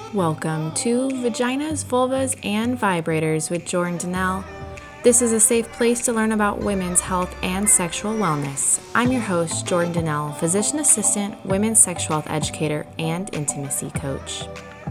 Welcome to Vaginas, Vulvas, and Vibrators with Jordan Donnell. This is a safe place to learn about women's health and sexual wellness. I'm your host, Jordan Donnell, physician assistant, women's sexual health educator, and intimacy coach.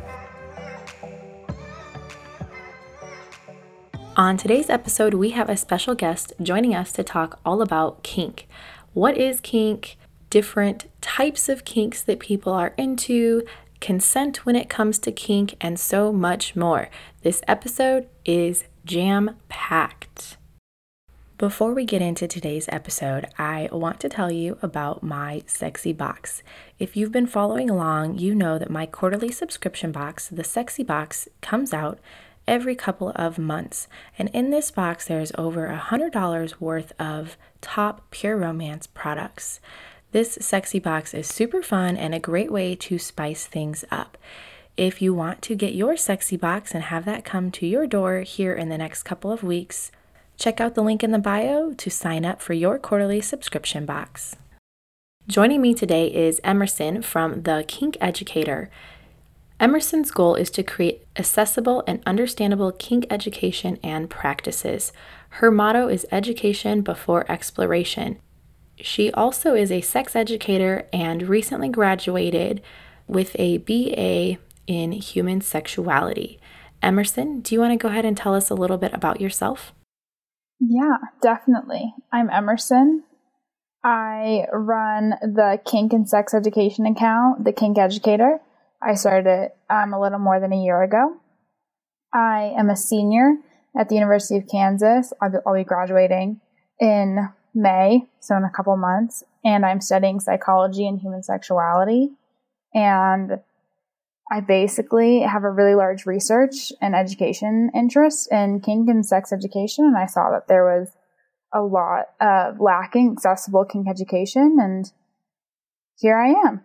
On today's episode, we have a special guest joining us to talk all about kink. What is kink? Different types of kinks that people are into, consent when it comes to kink, and so much more. This episode is jam-packed. Before we get into today's episode, I want to tell you about my Sexy Box. If you've been following along, you know that my quarterly subscription box, the Sexy Box, comes out every couple of months. And in this box, there's over $100 worth of top pure romance products. This Sexy Box is super fun and a great way to spice things up. If you want to get your Sexy Box and have that come to your door here in the next couple of weeks, check out the link in the bio to sign up for your quarterly subscription box. Joining me today is Emerson from The Kink Educator. Emerson's goal is to create accessible and understandable kink education and practices. Her motto is education before exploration. She also is a sex educator and recently graduated with a BA in human sexuality. Emerson, do you want to go ahead and tell us a little bit about yourself? Yeah, definitely. I'm Emerson. I run the kink and sex education account, The Kink Educator. I started it a little more than a year ago. I am a senior at the University of Kansas. I'll be graduating in May, so in a couple months, and I'm studying psychology and human sexuality. And I basically have a really large research and education interest in kink and sex education, and I saw that there was a lot of lacking accessible kink education, and here I am.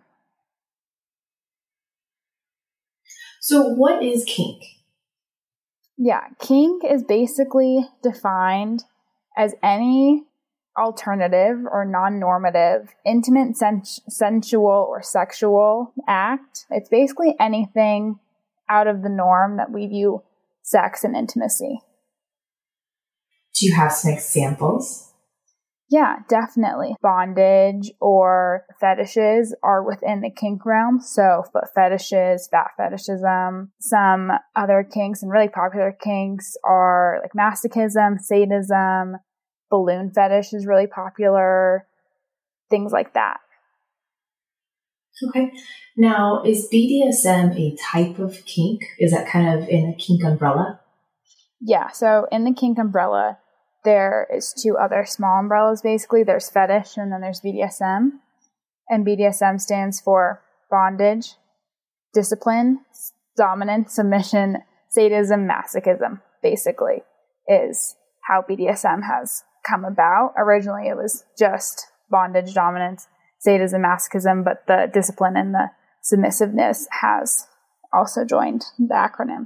So what is kink? Yeah, kink is basically defined as any alternative or non-normative, intimate, sensual, or sexual act. It's basically anything out of the norm that we view sex and intimacy. Do you have some examples? Yeah, definitely. Bondage or fetishes are within the kink realm. So foot fetishes, fat fetishism. Some other kinks and really popular kinks are like masochism, sadism. Balloon fetish is really popular, things like that. Okay. Now, is BDSM a type of kink? Is that kind of in a kink umbrella? Yeah, so in the kink umbrella, there is two other small umbrellas, basically. There's fetish and then there's BDSM. And BDSM stands for bondage, discipline, dominance, submission, sadism, masochism, basically, is how BDSM has come about. Originally, it was just bondage, dominance, sadism, masochism, but the discipline and the submissiveness has also joined the acronym.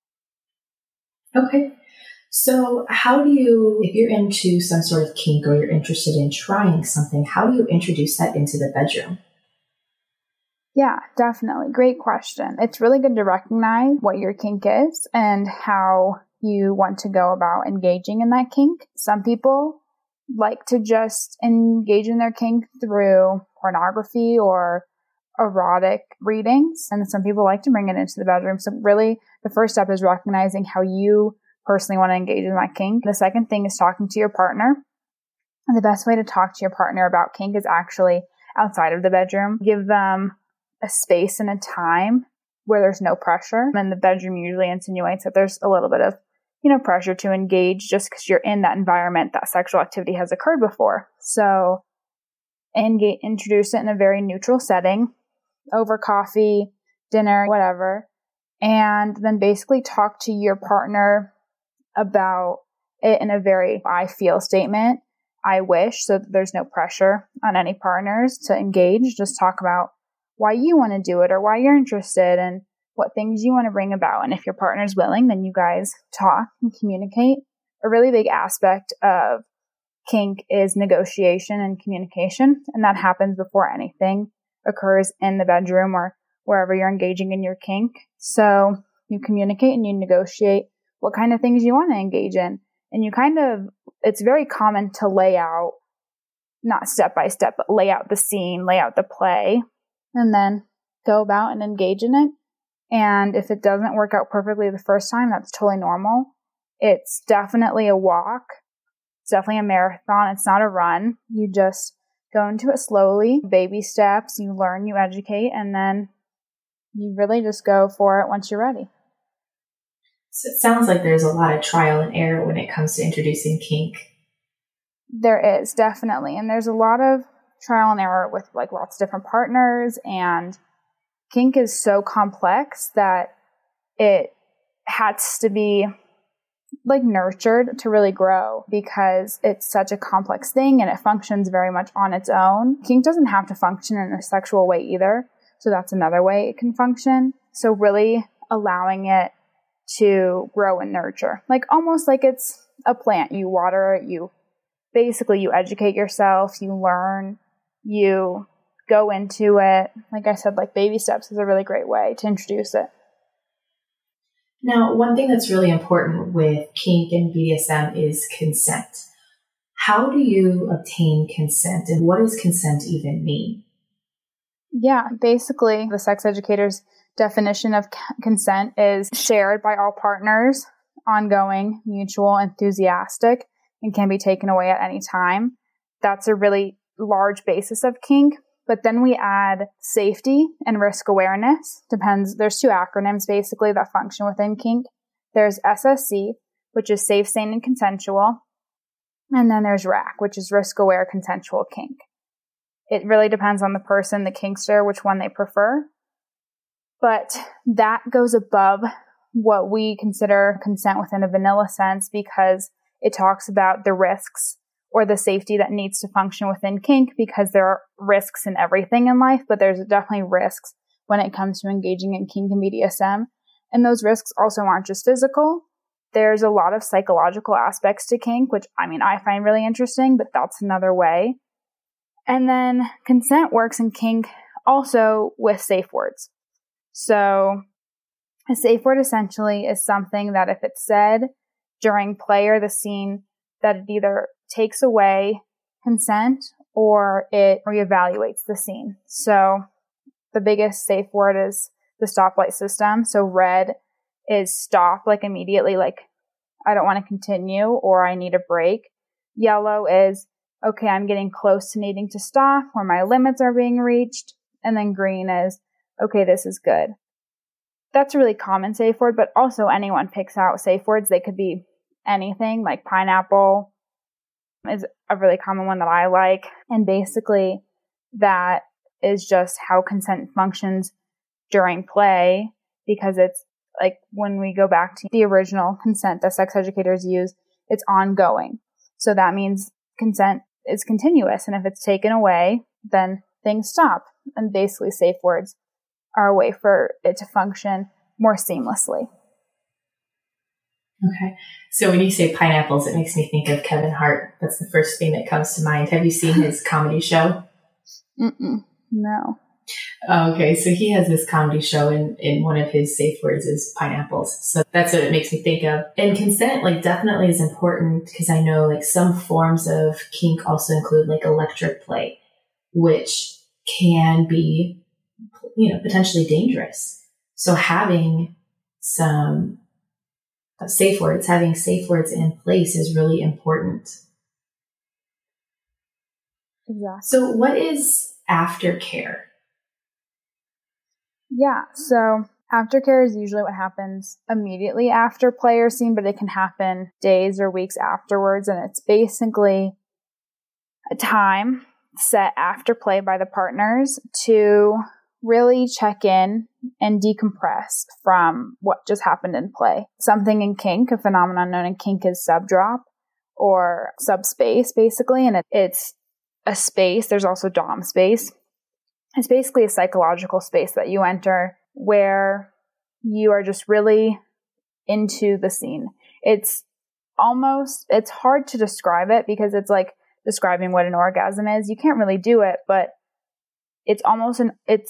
Okay. So how do you, if you're into some sort of kink or you're interested in trying something, how do you introduce that into the bedroom? Yeah, definitely. Great question. It's really good to recognize what your kink is and how you want to go about engaging in that kink. Some people like to just engage in their kink through pornography or erotic readings, and some people like to bring it into the bedroom. So really, the first step is recognizing how you personally want to engage in that kink. The second thing is talking to your partner. And the best way to talk to your partner about kink is actually outside of the bedroom. Give them a space and a time where there's no pressure. And the bedroom usually insinuates that there's a little bit of pressure to engage just because you're in that environment that sexual activity has occurred before. So introduce it in a very neutral setting, over coffee, dinner, whatever. And then basically talk to your partner about it in a very I feel statement. I wish, so that there's no pressure on any partners to engage. Just talk about why you want to do it or why you're interested and what things you want to bring about. And if your partner's willing, then you guys talk and communicate. A really big aspect of kink is negotiation and communication, and that happens before anything occurs in the bedroom or wherever you're engaging in your kink. So you communicate and you negotiate what kind of things you want to engage in. And it's very common to lay out, not step by step, but lay out the scene, lay out the play, and then go about and engage in it. And if it doesn't work out perfectly the first time, that's totally normal. It's definitely a walk. It's definitely a marathon. It's not a run. You just go into it slowly, baby steps. You learn, you educate, and then you really just go for it once you're ready. So it sounds like there's a lot of trial and error when it comes to introducing kink. There is, definitely. And there's a lot of trial and error with like lots of different partners, and kink is so complex that it has to be like nurtured to really grow, because it's such a complex thing and it functions very much on its own. Kink doesn't have to function in a sexual way either. So that's another way it can function. So really allowing it to grow and nurture, like almost like it's a plant. You water it, you educate yourself, you learn, you go into it. Like I said, like baby steps is a really great way to introduce it. Now, one thing that's really important with kink and BDSM is consent. How do you obtain consent, and what does consent even mean? Yeah, basically the sex educator's definition of consent is shared by all partners, ongoing, mutual, enthusiastic, and can be taken away at any time. That's a really large basis of kink. But then we add safety and risk awareness. There's two acronyms basically that function within kink. There's SSC, which is safe, sane, and consensual. And then there's RAC, which is risk aware consensual kink. It really depends on the person, the kinkster, which one they prefer. But that goes above what we consider consent within a vanilla sense, because it talks about the risks or the safety that needs to function within kink, because there are risks in everything in life, but there's definitely risks when it comes to engaging in kink and BDSM. And those risks also aren't just physical. There's a lot of psychological aspects to kink, which I find really interesting, but that's another way. And then consent works in kink also with safe words. So a safe word essentially is something that if it's said during play or the scene, that it either takes away consent or it reevaluates the scene. So the biggest safe word is the stoplight system. So red is stop, like immediately, like I don't want to continue or I need a break. Yellow is, okay, I'm getting close to needing to stop or my limits are being reached. And then green is, okay, this is good. That's a really common safe word, but also anyone picks out safe words. They could be anything, like pineapple is a really common one that I like. And basically that is just how consent functions during play, because it's like when we go back to the original consent that sex educators use, it's ongoing. So that means consent is continuous. And if it's taken away, then things stop. And basically safe words are a way for it to function more seamlessly. Okay. So when you say pineapples, it makes me think of Kevin Hart. That's the first thing that comes to mind. Have you seen his comedy show? No. Okay. So he has this comedy show and one of his safe words is pineapples. So that's what it makes me think of. And consent, like, definitely is important, because I know like some forms of kink also include like electric play, which can be, potentially dangerous. So having some having safe words in place is really important. Exactly. So what is aftercare? Yeah, so aftercare is usually what happens immediately after play or scene, but it can happen days or weeks afterwards. And it's basically a time set after play by the partners to really check in and decompress from what just happened in play. Something in kink, a phenomenon known in kink is subdrop or subspace, basically. And it's a space. There's also dom space. It's basically a psychological space that you enter where you are just really into the scene. It's hard to describe it, because it's like describing what an orgasm is. You can't really do it, but it's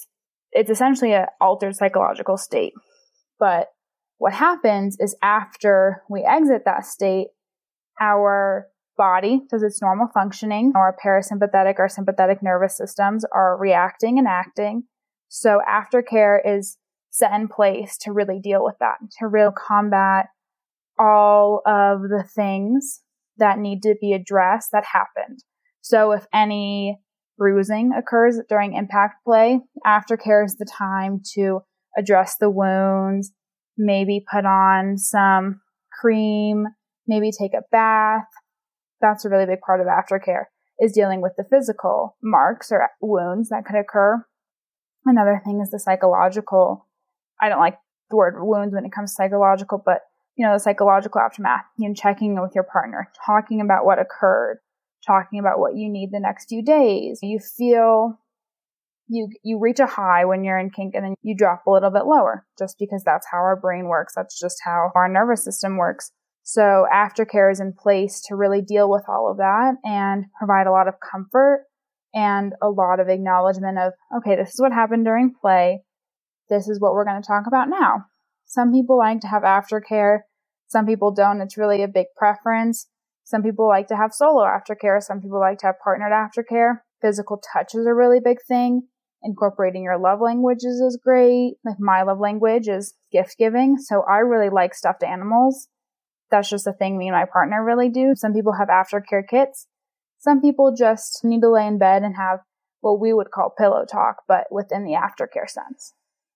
it's essentially an altered psychological state. But what happens is after we exit that state, our body does its normal functioning. Our parasympathetic, our sympathetic nervous systems are reacting and acting. So aftercare is set in place to really deal with that, to really combat all of the things that need to be addressed that happened. So if any bruising occurs during impact play, aftercare is the time to address the wounds, maybe put on some cream, maybe take a bath. That's a really big part of aftercare, is dealing with the physical marks or wounds that could occur. Another thing is the psychological. I don't like the word wounds when it comes to psychological, but the psychological aftermath, checking in with your partner, talking about what occurred, talking about what you need the next few days. You feel you reach a high when you're in kink and then you drop a little bit lower just because that's how our brain works. That's just how our nervous system works. So aftercare is in place to really deal with all of that and provide a lot of comfort and a lot of acknowledgement of, okay, this is what happened during play. This is what we're going to talk about now. Some people like to have aftercare. Some people don't. It's really a big preference. Some people like to have solo aftercare. Some people like to have partnered aftercare. Physical touch is a really big thing. Incorporating your love languages is great. Like my love language is gift giving. So I really like stuffed animals. That's just a thing me and my partner really do. Some people have aftercare kits. Some people just need to lay in bed and have what we would call pillow talk, but within the aftercare sense.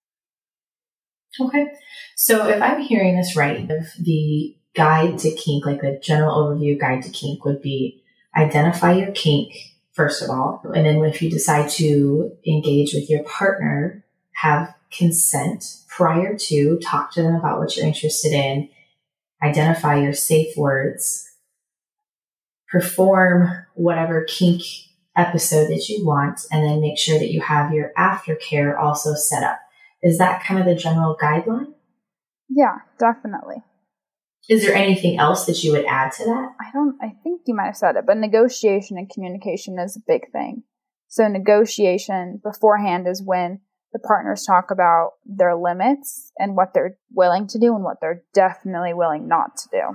Okay. So if I'm hearing this right, the guide to kink, like the general overview guide to kink would be identify your kink, first of all. And then if you decide to engage with your partner, have consent prior to, talk to them about what you're interested in, identify your safe words, perform whatever kink episode that you want, and then make sure that you have your aftercare also set up. Is that kind of the general guideline? Yeah, definitely. Is there anything else that you would add to that? I think you might have said it, but negotiation and communication is a big thing. So negotiation beforehand is when the partners talk about their limits and what they're willing to do and what they're definitely willing not to do.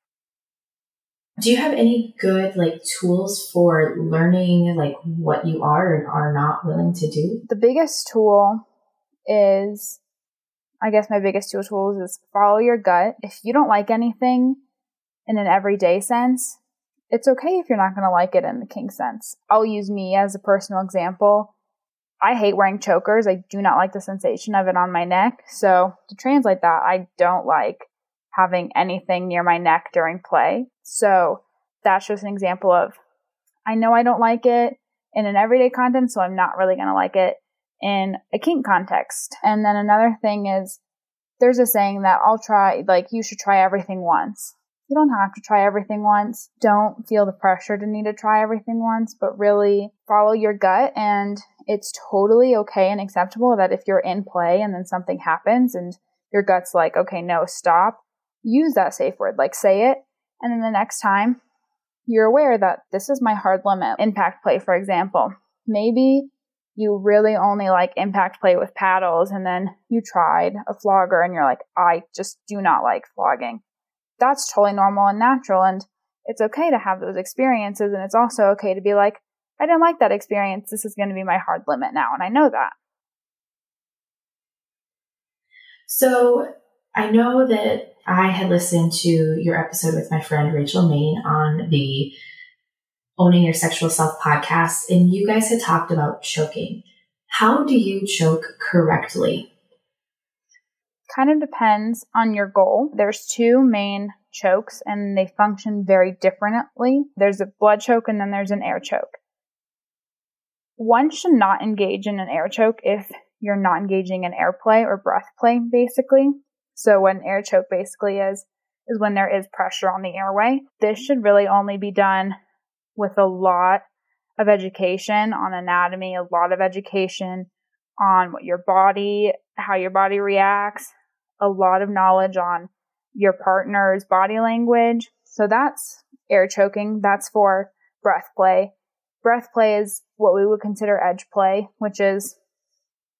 Do you have any good tools for learning what you are and are not willing to do? The biggest tool is, I guess my biggest two tools is follow your gut. If you don't like anything in an everyday sense, it's okay if you're not going to like it in the kink sense. I'll use me as a personal example. I hate wearing chokers. I do not like the sensation of it on my neck. So to translate that, I don't like having anything near my neck during play. So that's just an example of, I know I don't like it in an everyday context, so I'm not really going to like it in a kink context. And then another thing is, there's a saying that you should try everything once. You don't have to try everything once. Don't feel the pressure to need to try everything once, but really follow your gut. And it's totally okay and acceptable that if you're in play and then something happens and your gut's like, okay, no, stop, use that safe word, say it. And then the next time you're aware that this is my hard limit. Impact play, for example. Maybe you really only like impact play with paddles and then you tried a flogger and you're like, I just do not like flogging. That's totally normal and natural, and it's okay to have those experiences, and it's also okay to be like, I didn't like that experience. This is going to be my hard limit now, and I know that. So I know that I had listened to your episode with my friend Rachel Main on the Owning Your Sexual Self podcast, and you guys had talked about choking. How do you choke correctly? Kind of depends on your goal. There's two main chokes and they function very differently. There's a blood choke and then there's an air choke. One should not engage in an air choke if you're not engaging in airplay or breath play, basically. So what an air choke basically is when there is pressure on the airway. This should really only be done with a lot of education on anatomy, a lot of education on what your body, how your body reacts, a lot of knowledge on your partner's body language. So that's air choking. That's for breath play. Breath play is what we would consider edge play, which is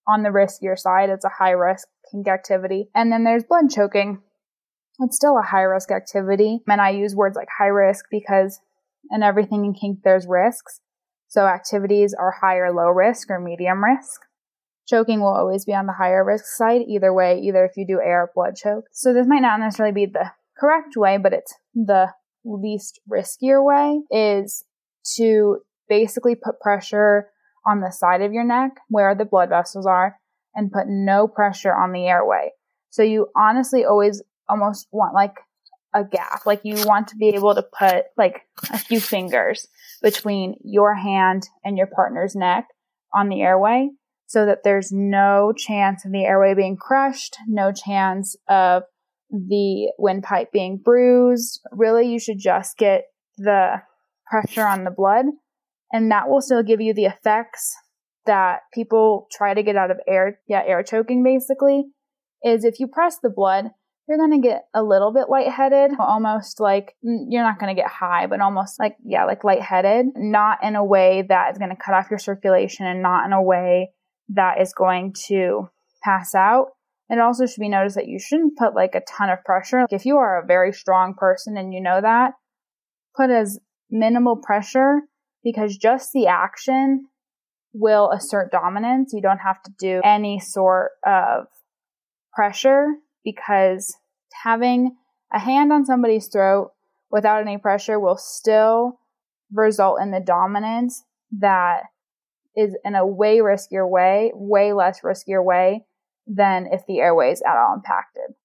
on the riskier side. It's a high risk kink activity. And then there's blood choking. It's still a high risk activity. And I use words like high risk because in everything in kink, there's risks. So activities are high or low risk or medium risk. Choking will always be on the higher risk side either way, either if you do air or blood choke. So this might not necessarily be the correct way, but it's the least riskier way, is to basically put pressure on the side of your neck where the blood vessels are and put no pressure on the airway. So you honestly always almost want like a gap. Like you want to be able to put like a few fingers between your hand and your partner's neck on the airway so that there's no chance of the airway being crushed, no chance of the windpipe being bruised. Really, you should just get the pressure on the blood, and that will still give you the effects that people try to get out of air choking basically, is if you press the blood, you're going to get a little bit lightheaded, almost like, you're not going to get high, but almost like lightheaded, not in a way that is going to cut off your circulation and not in a way that is going to pass out. It also should be noticed that you shouldn't put like a ton of pressure. Like if you are a very strong person and you know that, put as minimal pressure, because just the action will assert dominance. You don't have to do any sort of pressure, because having a hand on somebody's throat without any pressure will still result in the dominance that is in a way less riskier way than if the airway is at all impacted.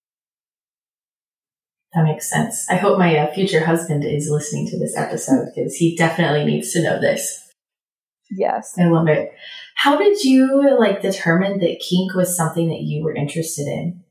That makes sense. I hope my future husband is listening to this episode because he definitely needs to know this. Yes. I love it. How did you determine that kink was something that you were interested in?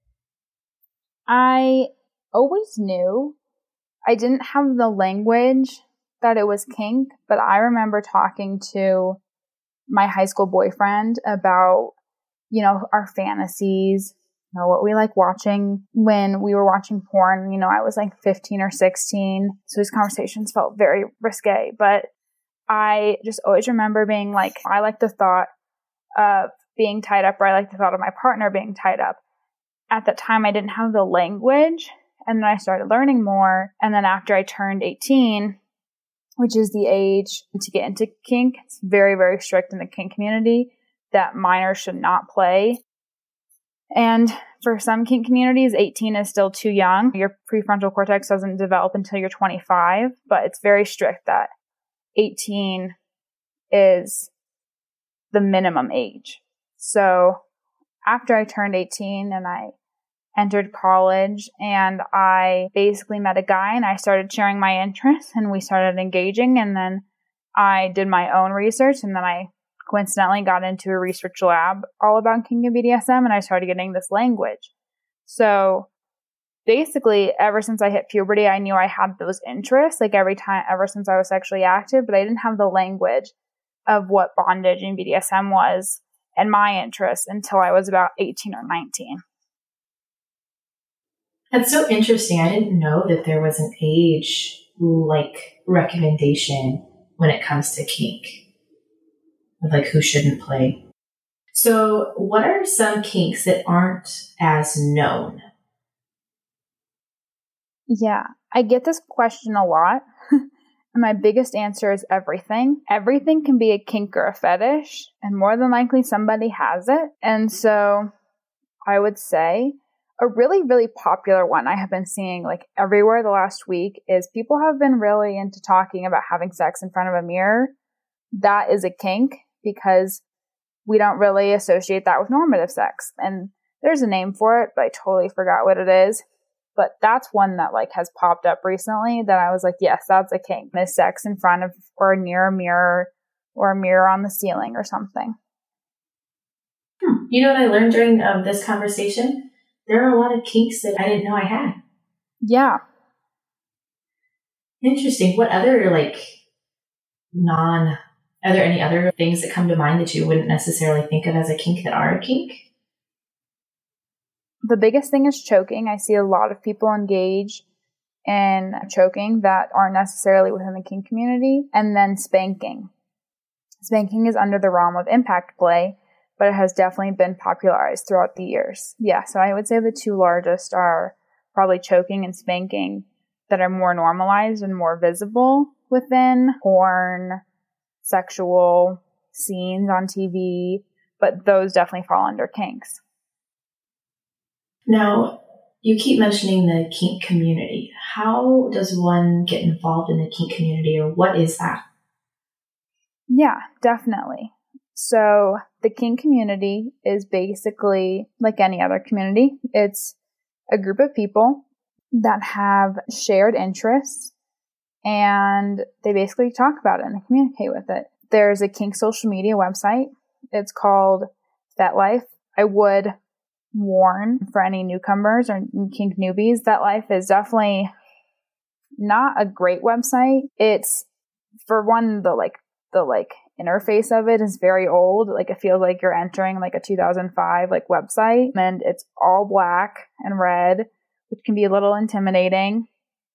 I always knew. I didn't have the language that it was kink, but I remember talking to my high school boyfriend about, our fantasies, what we like watching when we were watching porn. I was like 15 or 16, so these conversations felt very risque, but I just always remember being like, I like the thought of being tied up, or I like the thought of my partner being tied up. At that time, I didn't have the language, and then I started learning more. And then after I turned 18, which is the age to get into kink, it's very, very strict in the kink community that minors should not play. And for some kink communities, 18 is still too young. Your prefrontal cortex doesn't develop until you're 25, but it's very strict that 18 is the minimum age. So after I turned 18 and I entered college, and I basically met a guy and I started sharing my interests and we started engaging, and then I did my own research, and then I coincidentally got into a research lab all about kink and BDSM, and I started getting this language. So basically, ever since I hit puberty, I knew I had those interests, ever since I was sexually active, but I didn't have the language of what bondage and BDSM was and my interests until I was about 18 or 19. That's so interesting. I didn't know that there was an age recommendation when it comes to kink, of who shouldn't play. So what are some kinks that aren't as known? Yeah, I get this question a lot. And my biggest answer is everything. Everything can be a kink or a fetish, and more than likely somebody has it. And so I would say a really, really popular one I have been seeing everywhere the last week is people have been really into talking about having sex in front of a mirror. That is a kink because we don't really associate that with normative sex. And there's a name for it, but I totally forgot what it is. But that's one that has popped up recently that I was like, yes, that's a kink. Is sex in front of or near a mirror, or a mirror on the ceiling or something. You know what I learned during this conversation? There are a lot of kinks that I didn't know I had. Yeah. Interesting. What other are there any other things that come to mind that you wouldn't necessarily think of as a kink that are a kink? The biggest thing is choking. I see a lot of people engage in choking that aren't necessarily within the kink community. And then spanking. Spanking is under the realm of impact play. but it has definitely been popularized throughout the years. Yeah, so I would say the two largest are probably choking and spanking that are more normalized and more visible within porn, sexual scenes on TV, but those definitely fall under kinks. Now, you keep mentioning the kink community. How does one get involved in the kink community, or what is that? Yeah, definitely. So the kink community is basically like any other community. It's a group of people that have shared interests, and they basically talk about it and they communicate with it. There's a kink social media website. It's called FetLife. I would warn for any newcomers or kink newbies, FetLife is definitely not a great website. It's, for one, the interface of it is very old. Like, it feels like you're entering like a 2005 like website, and it's all black and red, which can be a little intimidating.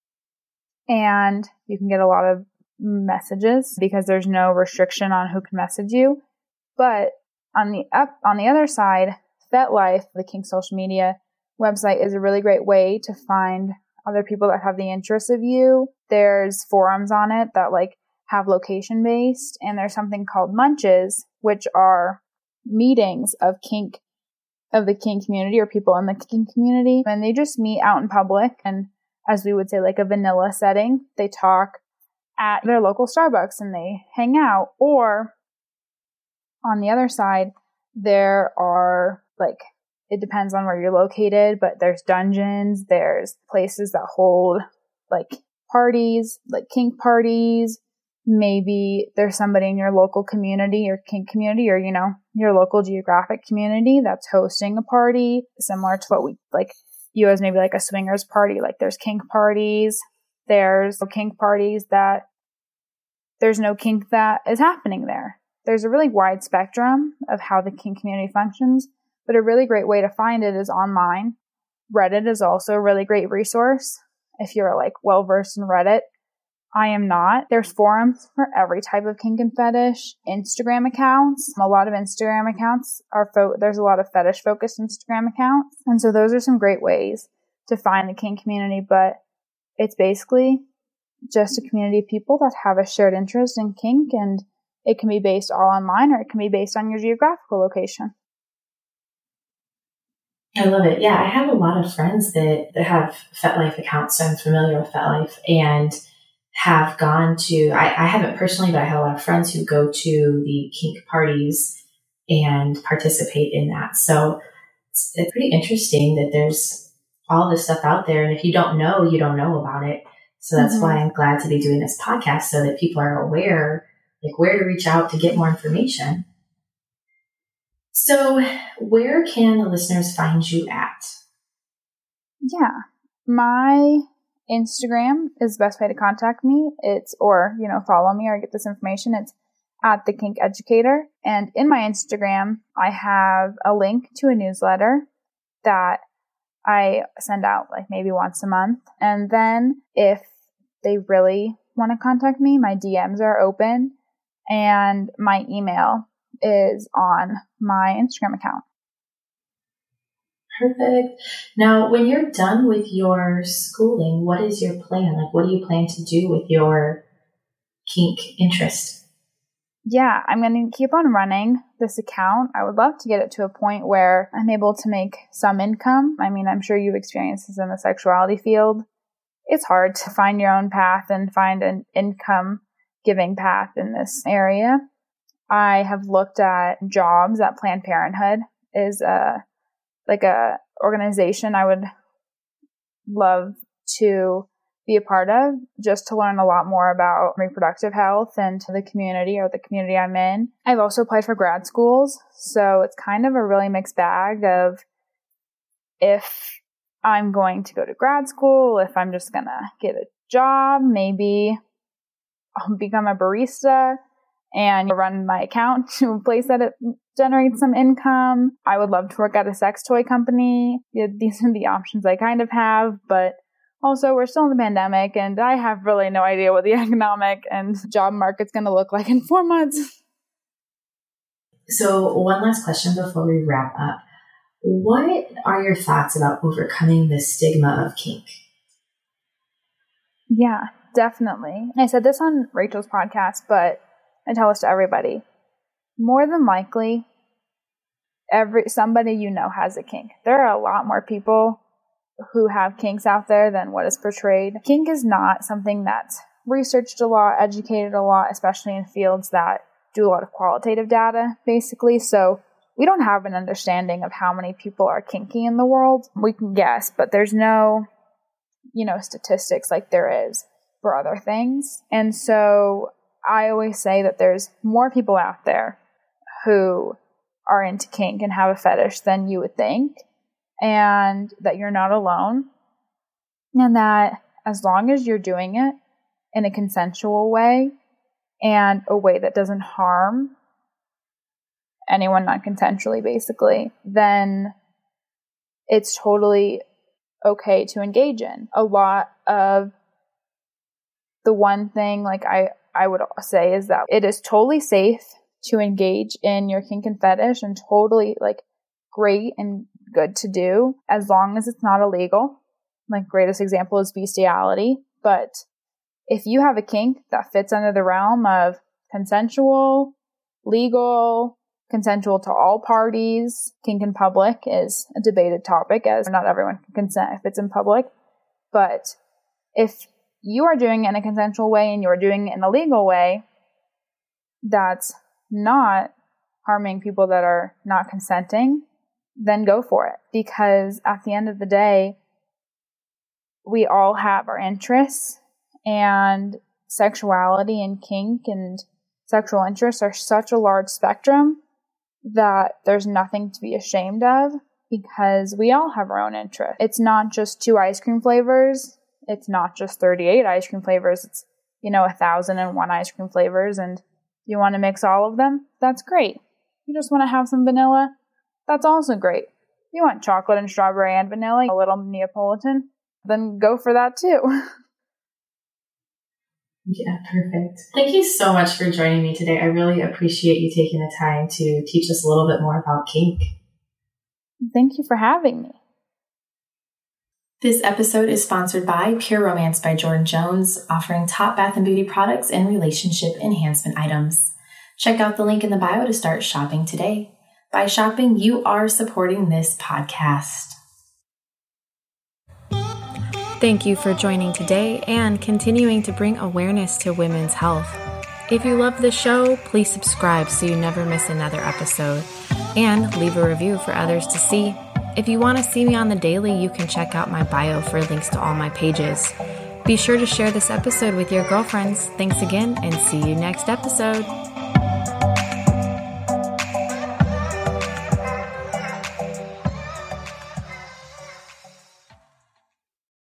And you can get a lot of messages because there's no restriction on who can message you. But on the other side, FetLife, the kink social media website, is a really great way to find other people that have the interest of you. There's forums on it that like have location based, and there's something called munches, which are meetings of the kink community or people in the kink community, and they just meet out in public, and as we would say, like a vanilla setting. They talk at their local Starbucks and they hang out. Or on the other side, there are like, it depends on where you're located, but there's dungeons, there's places that hold like parties, like kink parties. Maybe there's somebody in your local community or kink community, or, you know, your local geographic community that's hosting a party similar to what we like you as maybe like a swingers party. Like, there's kink parties, there's kink parties that there's no kink that is happening there. There's a really wide spectrum of how the kink community functions, but a really great way to find it is online. Reddit is also a really great resource if you're like well versed in Reddit. I am not. There's forums for every type of kink and fetish. Instagram accounts. A lot of Instagram accounts there's a lot of fetish focused Instagram accounts. And so those are some great ways to find the kink community, but it's basically just a community of people that have a shared interest in kink, and it can be based all online or it can be based on your geographical location. I love it. Yeah, I have a lot of friends that have FetLife accounts, so I'm familiar with FetLife, and have gone to, I haven't personally, but I have a lot of friends who go to the kink parties and participate in that. So it's pretty interesting that there's all this stuff out there. And if you don't know, you don't know about it. So that's why I'm glad to be doing this podcast, so that people are aware, like, where to reach out to get more information. So where can the listeners find you at? Yeah, my Instagram is the best way to contact me. Follow me or get this information. It's at The Kink Educator. And in my Instagram, I have a link to a newsletter that I send out like maybe once a month. And then if they really want to contact me, my DMs are open and my email is on my Instagram account. Perfect. Now, when you're done with your schooling, what is your plan? Like, what do you plan to do with your kink interest? Yeah, I'm going to keep on running this account. I would love to get it to a point where I'm able to make some income. I mean, I'm sure you've experienced this in the sexuality field. It's hard to find your own path and find an income giving path in this area. I have looked at jobs at Planned Parenthood is a organization I would love to be a part of, just to learn a lot more about reproductive health and the community I'm in. I've also applied for grad schools, so it's kind of a really mixed bag of if I'm going to go to grad school, if I'm just going to get a job, maybe I'll become a barista and run my account to a place that it generates some income. I would love to work at a sex toy company. These are the options I kind of have, but also we're still in the pandemic and I have really no idea what the economic and job market's going to look like in 4 months. So one last question before we wrap up. What are your thoughts about overcoming the stigma of kink? Yeah, definitely. I said this on Rachel's podcast, but I tell this to everybody. More than likely, somebody you know has a kink. There are a lot more people who have kinks out there than what is portrayed. Kink is not something that's researched a lot, educated a lot, especially in fields that do a lot of qualitative data, basically. So we don't have an understanding of how many people are kinky in the world. We can guess, but there's no, statistics like there is for other things. And so I always say that there's more people out there who are into kink and have a fetish than you would think, and that you're not alone, and that as long as you're doing it in a consensual way and a way that doesn't harm anyone non-consensually, basically, then it's totally okay to engage in. A lot of the one thing I would say is that it is totally safe to engage in your kink and fetish, and totally great and good to do as long as it's not illegal. Greatest example is bestiality. But if you have a kink that fits under the realm of consensual, legal, consensual to all parties, kink in public is a debated topic, as not everyone can consent if it's in public. But if you are doing it in a consensual way and you're doing it in a legal way, that's not harming people that are not consenting, then go for it. Because at the end of the day, we all have our interests, and sexuality and kink and sexual interests are such a large spectrum that there's nothing to be ashamed of, because we all have our own interests. It's not just 2 ice cream flavors. It's not just 38 ice cream flavors. It's, 1,001 ice cream flavors, and you want to mix all of them? That's great. You just want to have some vanilla? That's also great. You want chocolate and strawberry and vanilla, a little Neapolitan? Then go for that too. Yeah, perfect. Thank you so much for joining me today. I really appreciate you taking the time to teach us a little bit more about kink. Thank you for having me. This episode is sponsored by Pure Romance by Jordan Jones, offering top bath and beauty products and relationship enhancement items. Check out the link in the bio to start shopping today. By shopping, you are supporting this podcast. Thank you for joining today and continuing to bring awareness to women's health. If you love the show, please subscribe so you never miss another episode, and leave a review for others to see. If you want to see me on the daily, you can check out my bio for links to all my pages. Be sure to share this episode with your girlfriends. Thanks again, and see you next episode.